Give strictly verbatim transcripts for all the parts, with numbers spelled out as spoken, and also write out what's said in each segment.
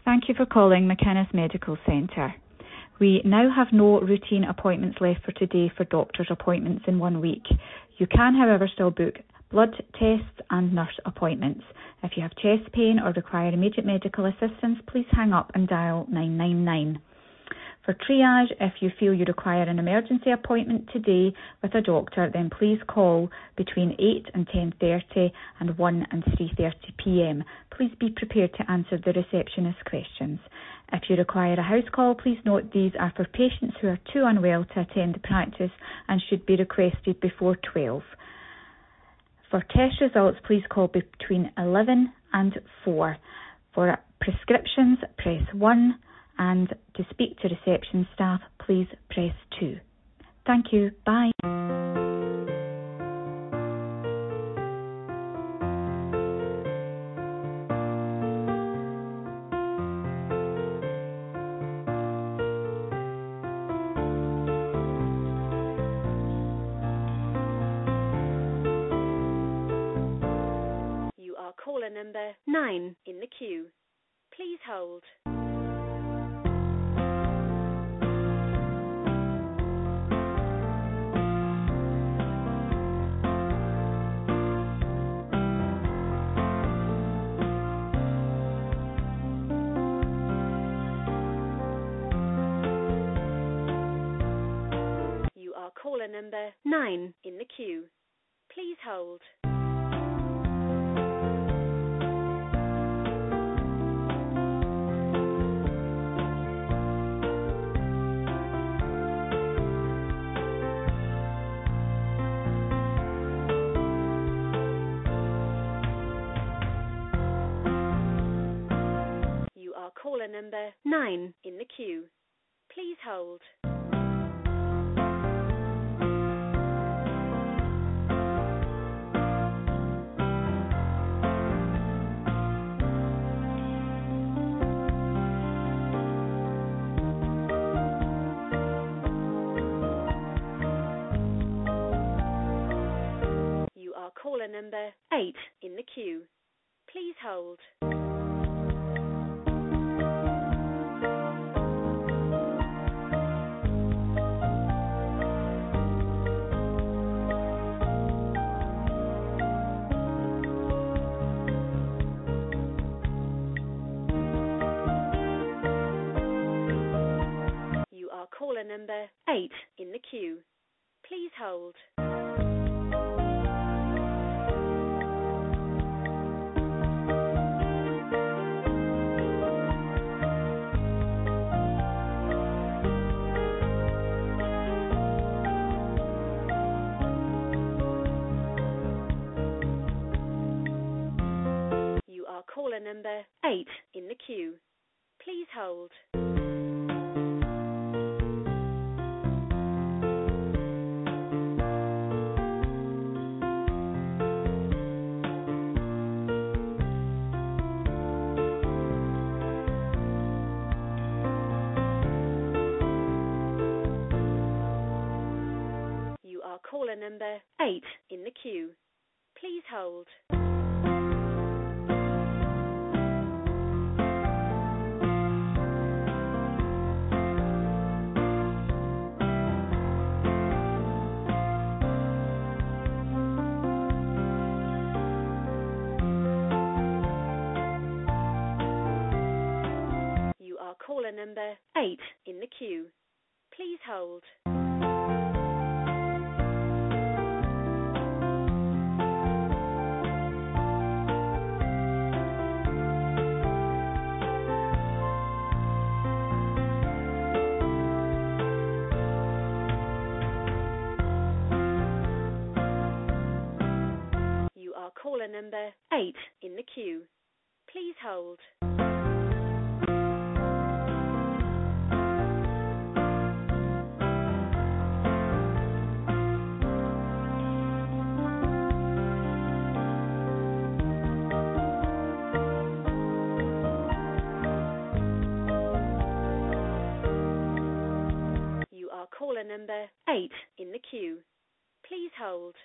Thank you for calling McInnes Medical Centre. We now have no routine appointments left for today for doctor's appointments in one week. You can, however, still book blood tests and nurse appointments. If you have chest pain or require immediate medical assistance, please hang up and dial nine nine nine. For triage, if you feel you require an emergency appointment today with a doctor, then please call between eight and ten thirty and one and three thirty p m. Please be prepared to answer the receptionist questions. If you require a house call, please note these are for patients who are too unwell to attend the practice and should be requested before twelve. For test results, please call between eleven and four. For prescriptions, press one. And to speak to reception staff, please press two. Thank you. Bye. You are caller number nine in the queue. Please hold. Caller number nine in the queue. Please hold. You are caller number nine in the queue. Please hold. Caller number eight in the queue. Please hold. You are caller number eight in the queue. Please hold. Caller number eight in the queue. Please hold. You are caller number eight in the queue. Please hold. Caller number eight in the queue. Please hold. You are caller number eight in the queue. Please hold. Caller number eight in the queue. Please hold.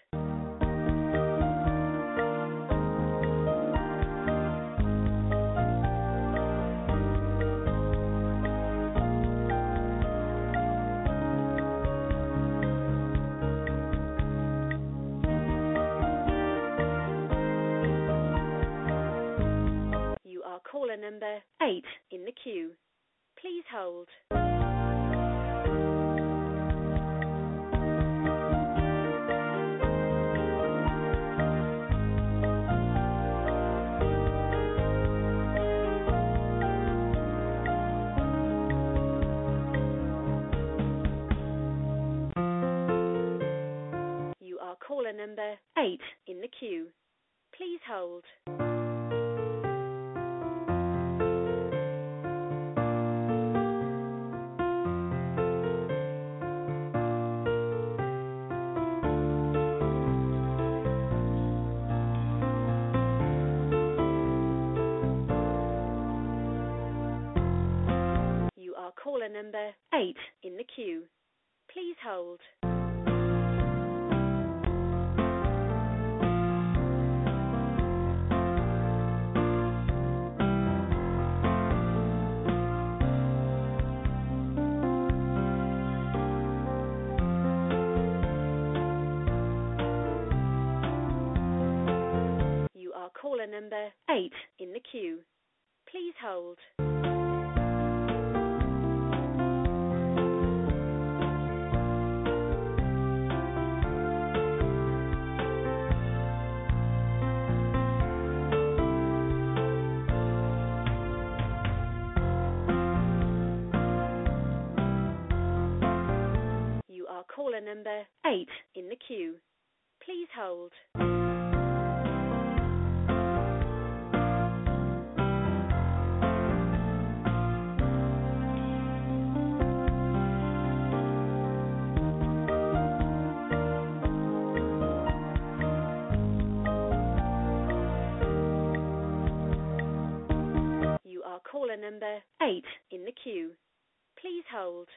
number eight in the queue. Please hold. You are caller number eight in the queue. Please hold. You are caller number eight in the queue. Please hold. You are caller number eight in the queue. Please hold. You are caller number eight in the queue. Please hold. You are caller number eight in the queue. Please hold.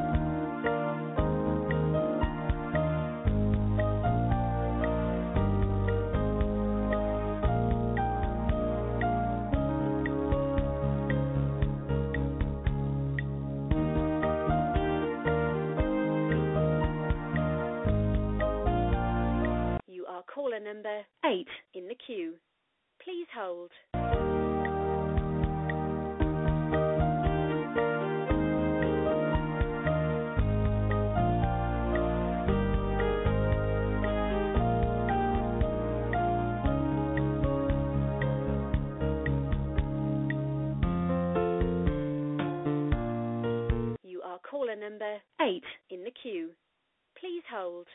You are caller number eight in the queue. Please hold. You are caller number eight in the queue. Please hold.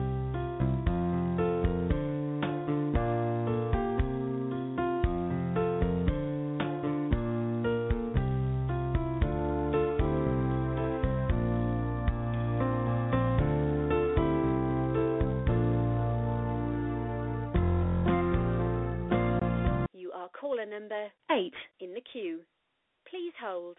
You are caller number eight in the queue. Please hold.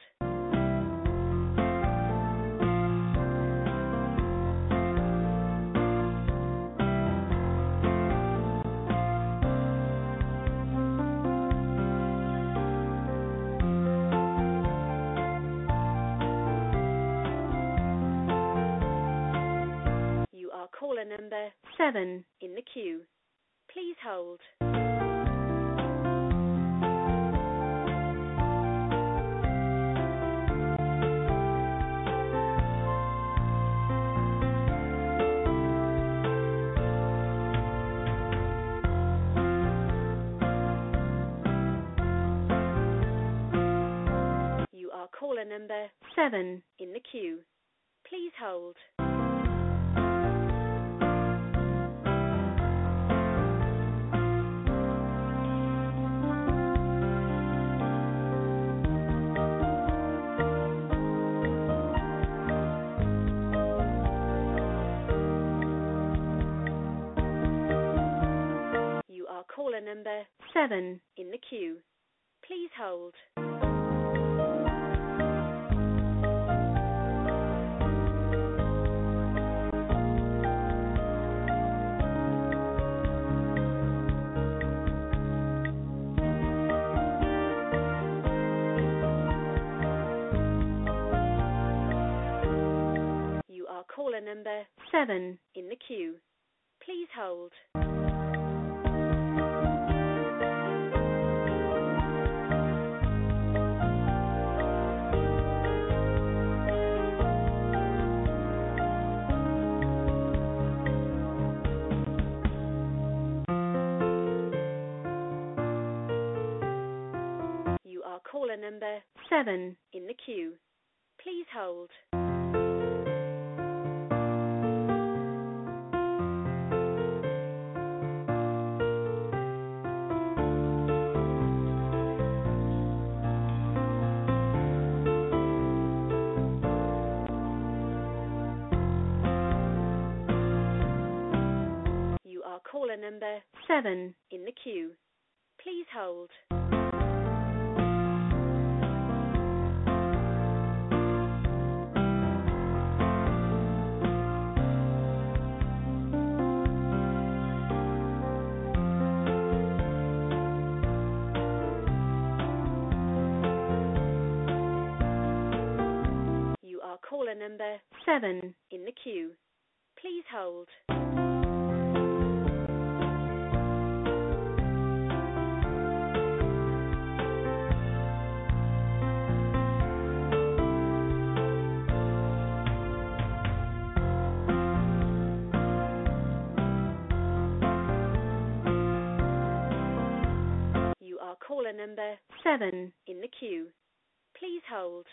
You are caller number seven in the queue. Please hold. You are caller number seven in the queue. Please hold. You are caller number seven in the queue. Please hold. You are caller number seven in the queue. Please hold. seven in the queue. Please hold. You are caller number seven in the queue. Please hold. You are caller number seven in the queue. Please hold. You are caller number seven in the queue. Please hold.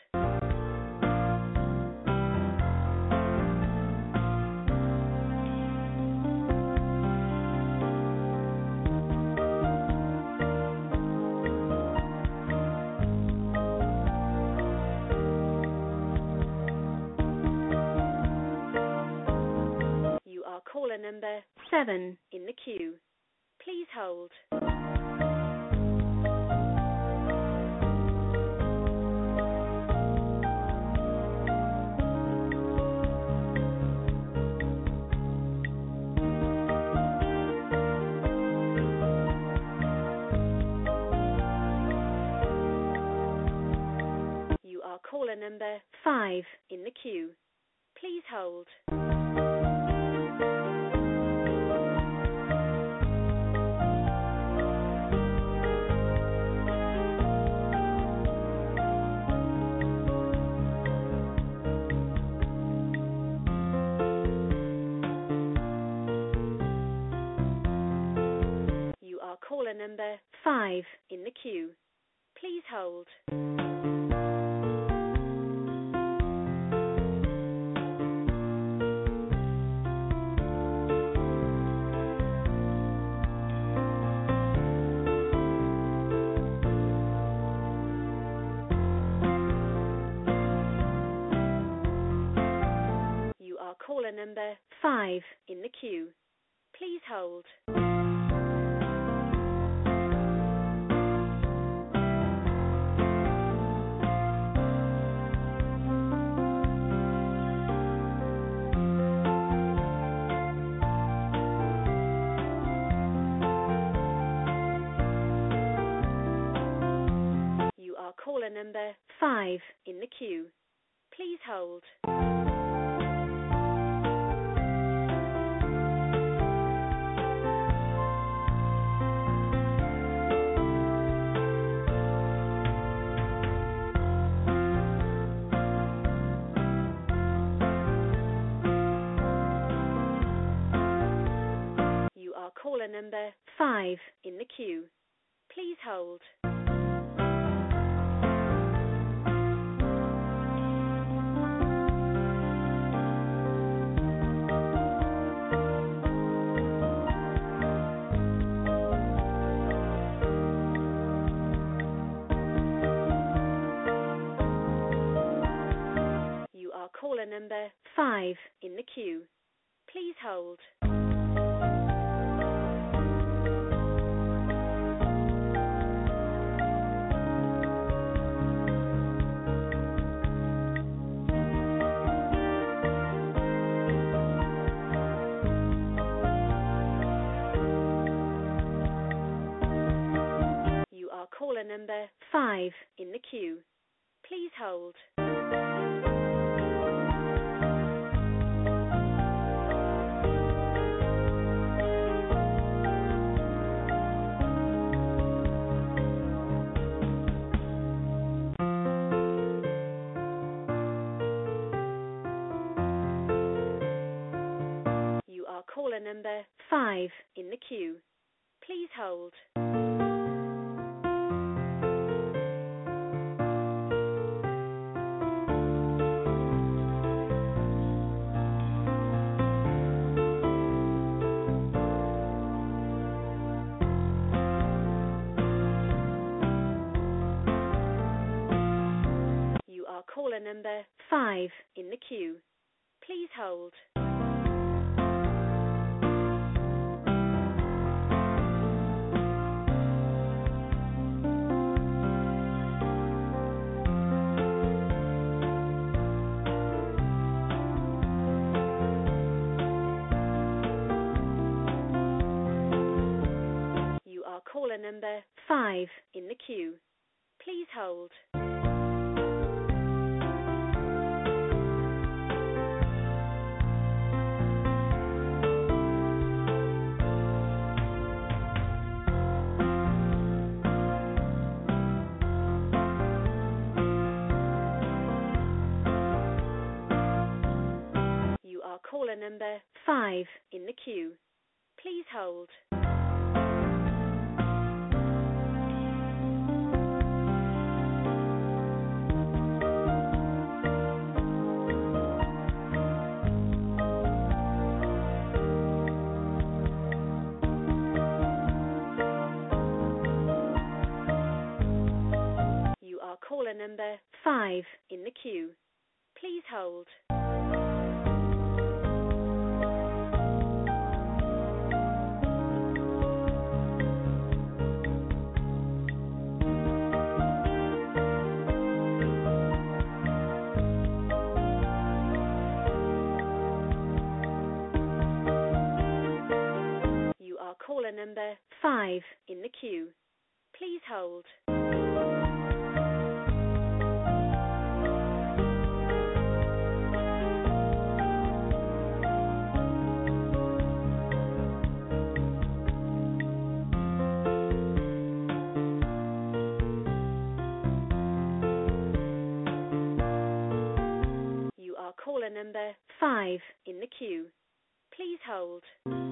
You are caller number seven in the queue. Please hold. You are caller number five in the queue. Please hold. You are caller number five in the queue. Please hold. You are caller number five in the queue. Please hold. You are caller number five in the queue. Please hold. You are caller number five in the queue. Please hold. You are caller number five in the queue. Please hold. You are caller number five in the queue. Please hold. You are caller number five in the queue. Please hold. caller number five in the queue. Please hold. You are caller number five in the queue. Please hold. You are caller number five in the queue. Please hold. You are caller number five in the queue. Please hold. You are caller number five in the queue. Please hold. You are caller number five in the queue. Please hold.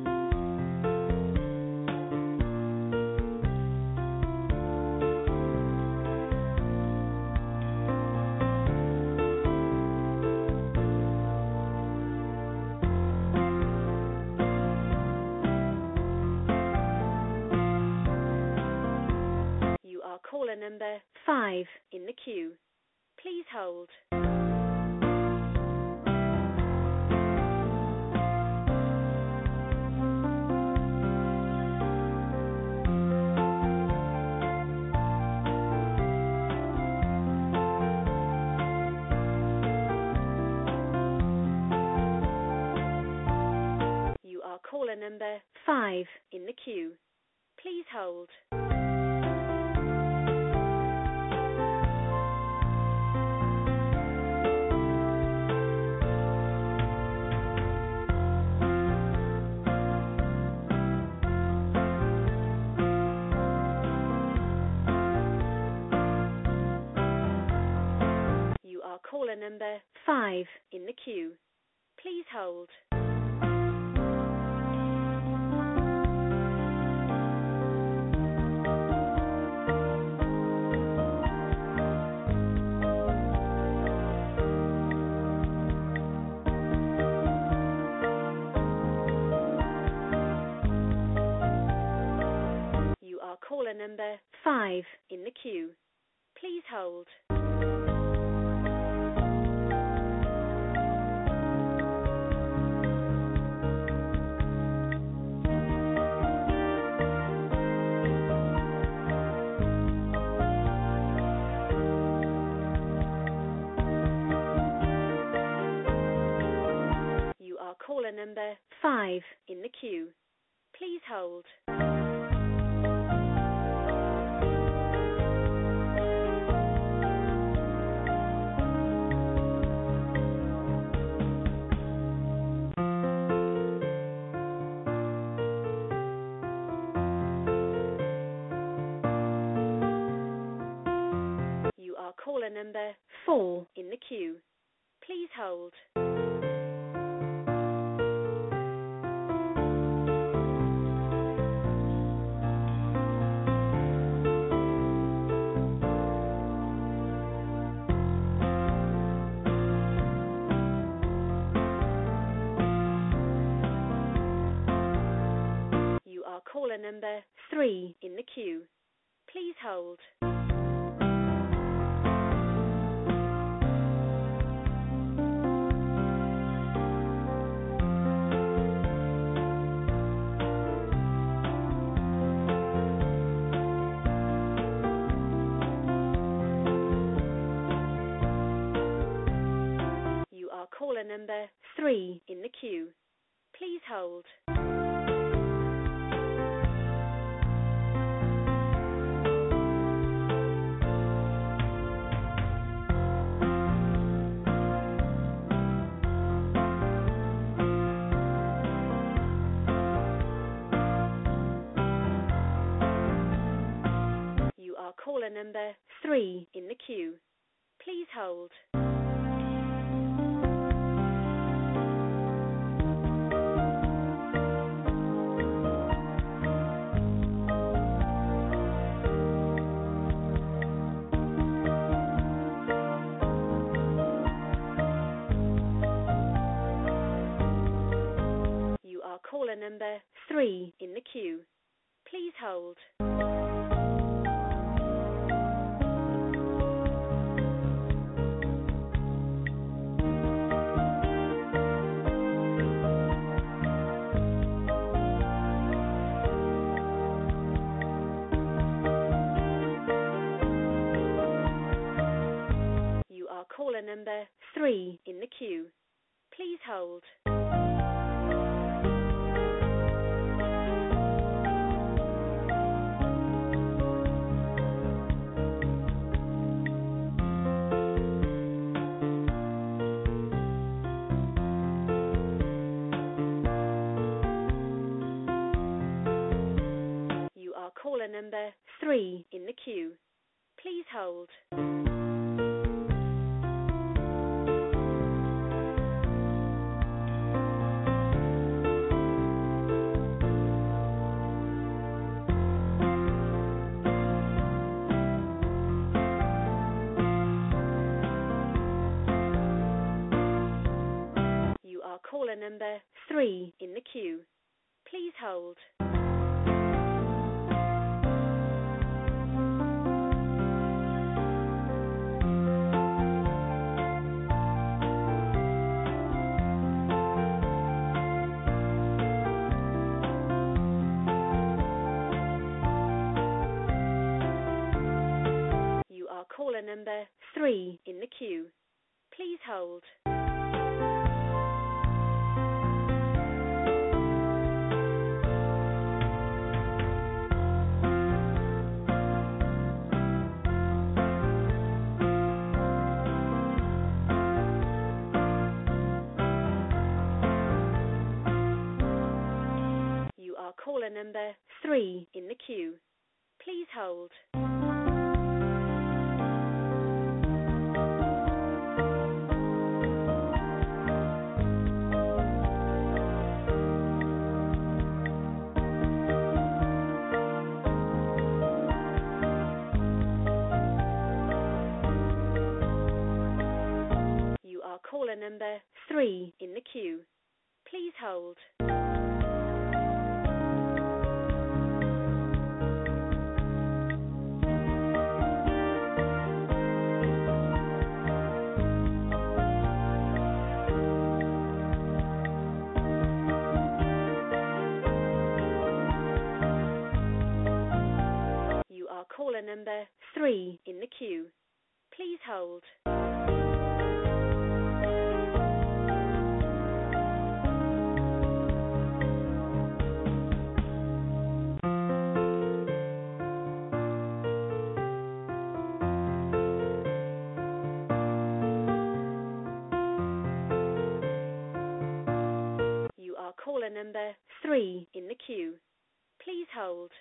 You are caller number five in the queue. Please hold. You are caller number five in the queue. Please hold. You are caller number five in the queue. Please hold. You are caller number five in the queue. Please hold. You are caller number five in the queue. Please hold. You are caller number four in the queue. Please hold. You are caller number three in the queue. Please hold. caller number three in the queue. Please hold. You are caller number three in the queue. Please hold. You are caller number three in the queue. Please hold. You are caller number three in the queue. Please hold. You are caller number three in the queue. Please hold. You are caller number three in the queue. Please hold. You are caller number three in the queue. Please hold. You are caller number three in the queue. Please hold. You are caller number three in the queue. Please hold. You are caller number three in the queue. Please hold. You are caller number three in the queue. Please hold.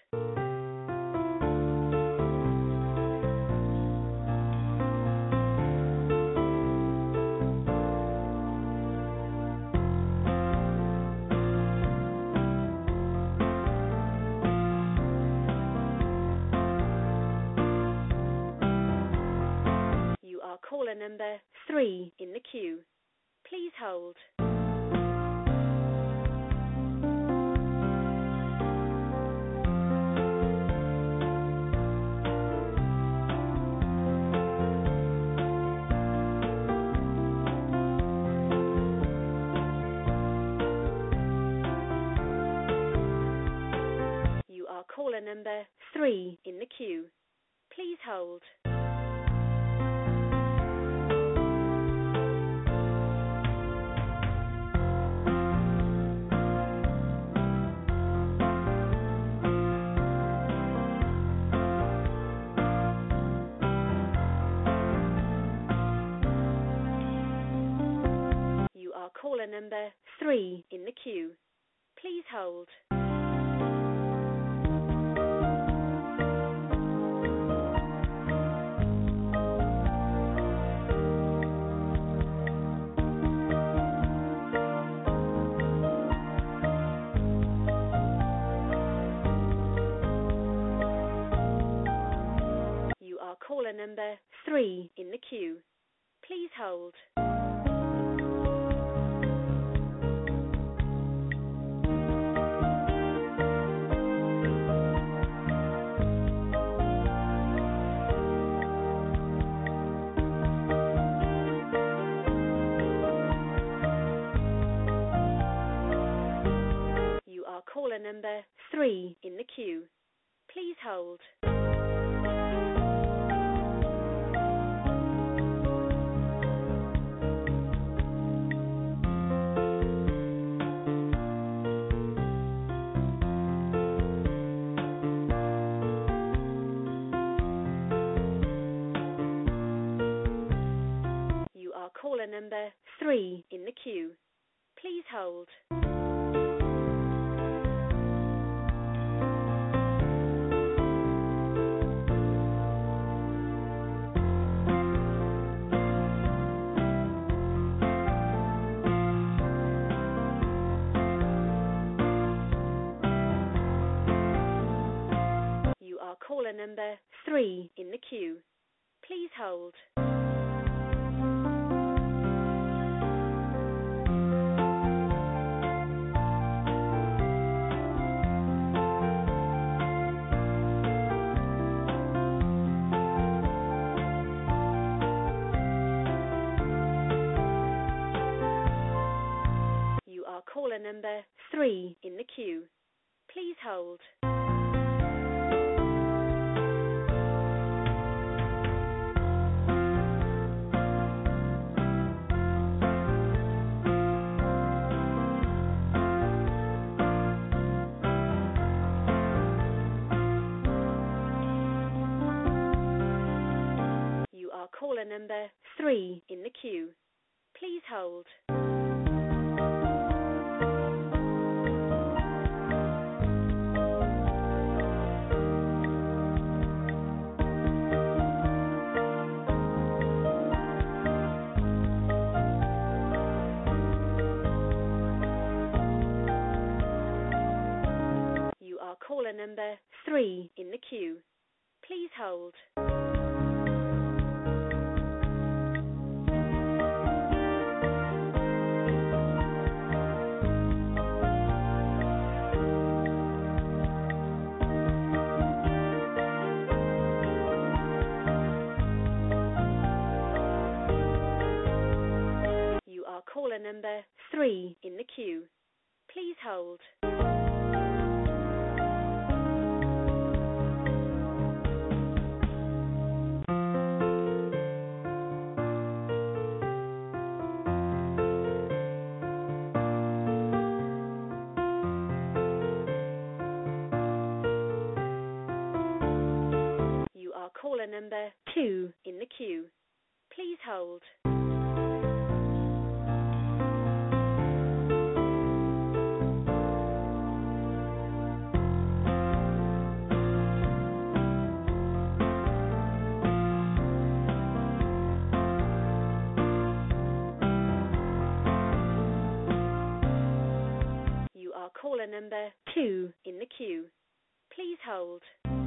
You are caller number three in the queue. Please hold. You are caller number three in the queue. Please hold. caller number three in the queue. Please hold. You are caller number three in the queue. Please hold. You are caller number three in the queue. Please hold. You are caller number three in the queue. Please hold. You are caller number three in the queue. Please hold. You are caller number three in the queue. Please hold. You are caller number three in the queue. Please hold. You are caller number three in the queue. Please hold. You are caller number three in the queue. Please hold. You are caller number two in the queue. Please hold. You are caller number two in the queue. Please hold.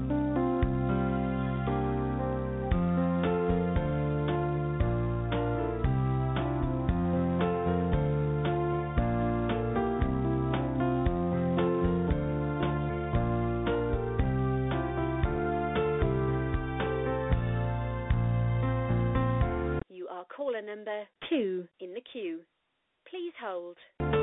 You are caller number two in the queue. Please hold.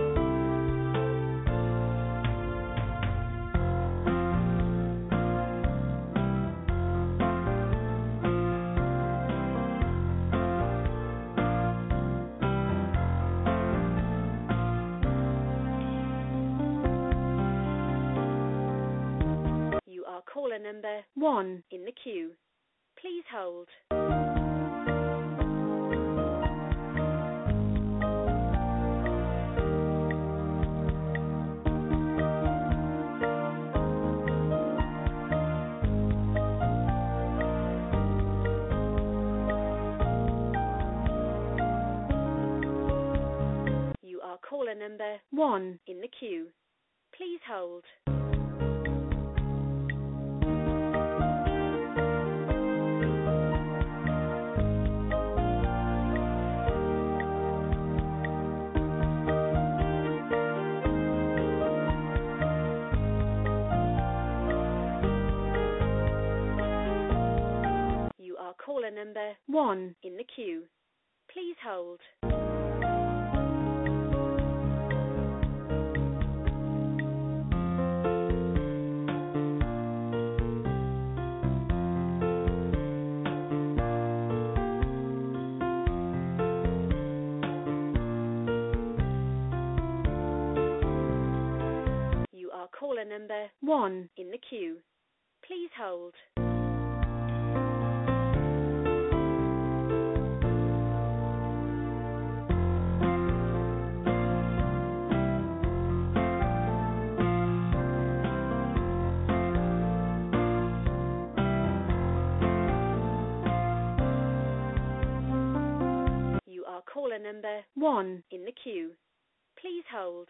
You are caller number one in the queue. Please hold. number one in the queue. Please hold. You are caller number one in the queue. Please hold. You are caller number one in the queue. Please hold. You are caller number one in the queue. Please hold.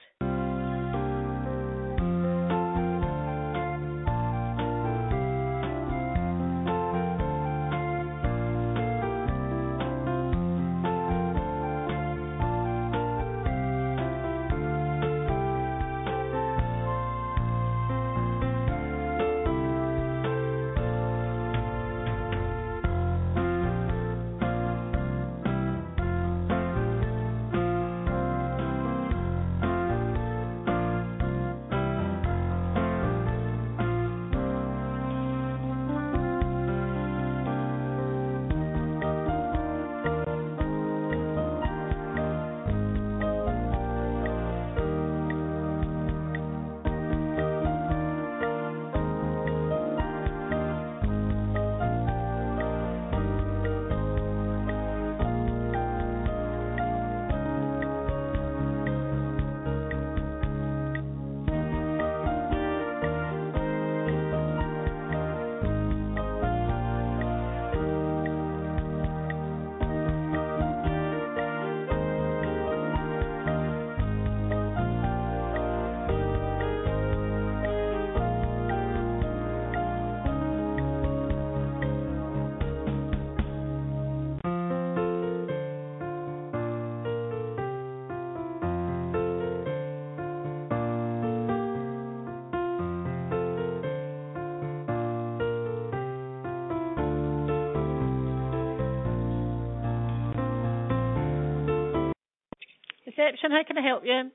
Reception, how can I help you?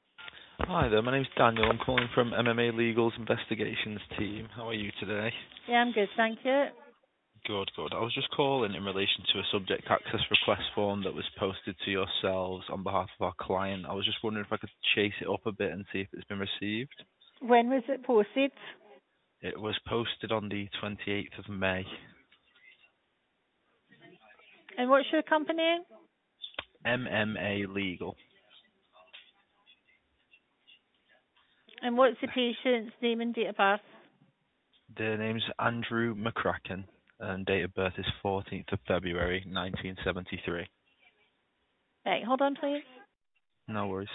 Hi there, my name's Daniel. I'm calling from M M A Legal's investigations team. How are you today? Yeah, I'm good, thank you. Good, good. I was just calling in relation to a subject access request form that was posted to yourselves on behalf of our client. I was just wondering if I could chase it up a bit and see if it's been received. When was it posted? It was posted on the twenty-eighth of May. And what's your company? M M A Legal. And what's the patient's name and date of birth? The name's Andrew McCracken and date of birth is fourteenth of February nineteen seventy-three. Right, hold on please. No worries.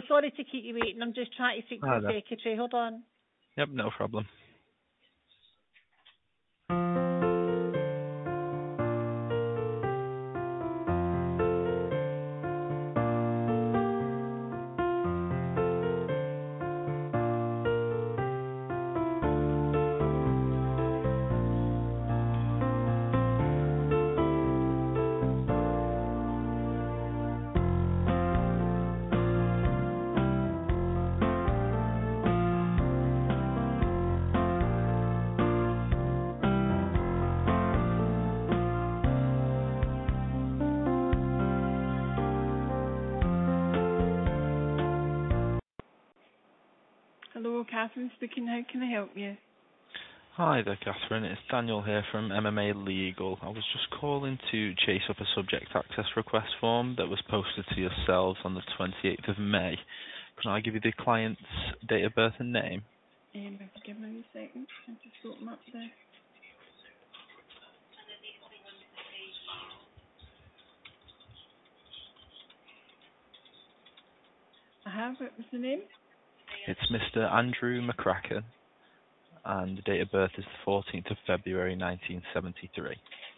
sorry to keep you waiting. I'm just trying to speak to Hi the there. secretary. Hold on. Yep, no problem. Hello, Catherine speaking. How can I help you? Hi there, Catherine. It's Daniel here from M M A Legal. I was just calling to chase up a subject access request form that was posted to yourselves on the twenty-eighth of May. Can I give you the client's date of birth and name? Um, if you give me a second, I'll just open up there. I have. What was the name? It's Mister Andrew McCracken, and the date of birth is the fourteenth of February nineteen seventy-three.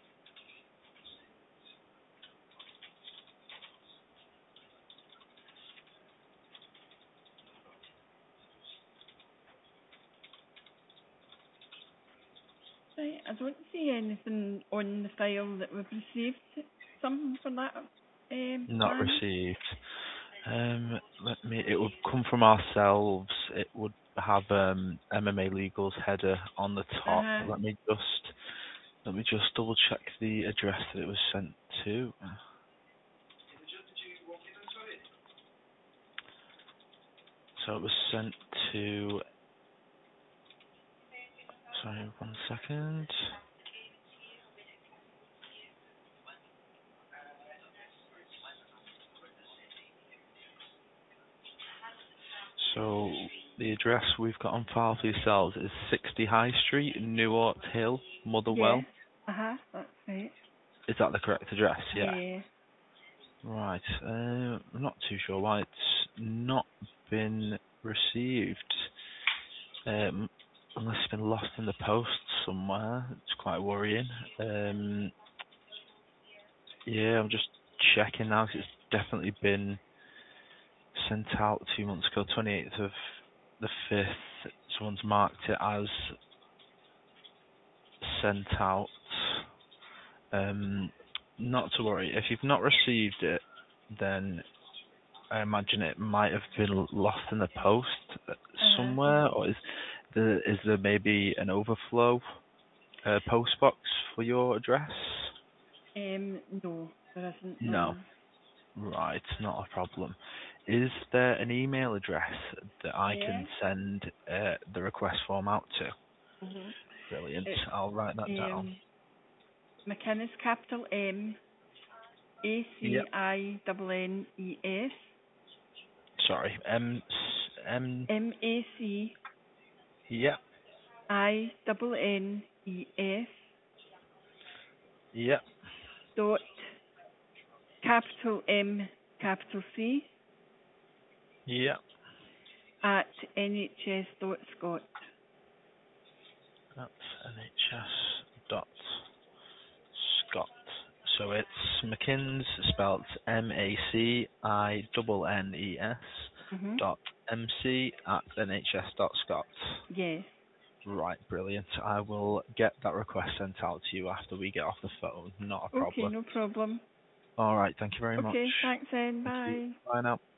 Right, I don't see anything on the file that we've received. Something for that. Um, Not plan? received. Um, let me. It would come from ourselves. It would have um, M M A Legal's header on the top. Uh-huh. Let me just let me just double check the address that it was sent to. So it was sent to. Sorry, one second. So the address we've got on file for yourselves is sixty High Street, Newark Hill, Motherwell. Yes. Uh-huh, that's right. Is that the correct address? Yeah. Yeah. Right. Uh, I'm not too sure why it's not been received. Um, unless it's been lost in the post somewhere. It's quite worrying. Um, yeah, I'm just checking now 'cause it's definitely been sent out two months ago, twenty-eighth of the fifth. Someone's marked it as sent out. Um, not to worry. If you've not received it, then I imagine it might have been lost in the post somewhere, or is there, is there maybe an overflow uh, post box for your address? Um, no, there isn't. No. No. Right, not a problem. Is there an email address that I Yeah. can send uh, the request form out to? Mm-hmm. Brilliant. It's I'll write that down. um, McInnes, capital M, A C Yep. I N N E S, Sorry. M. M. M A C Yep. I N N E S Yep. dot capital M capital C Yep. at N H S dot Scot. That's N H S dot Scot. So it's McInnes, spelled M A C I N N E S Mm-hmm. dot M C at N H S dot Scot. Yes. Right, brilliant. I will get that request sent out to you after we get off the phone. Not a Okay, problem. no problem. All right, thank you very much. Okay, thanks then. Thank you. Bye. Bye now.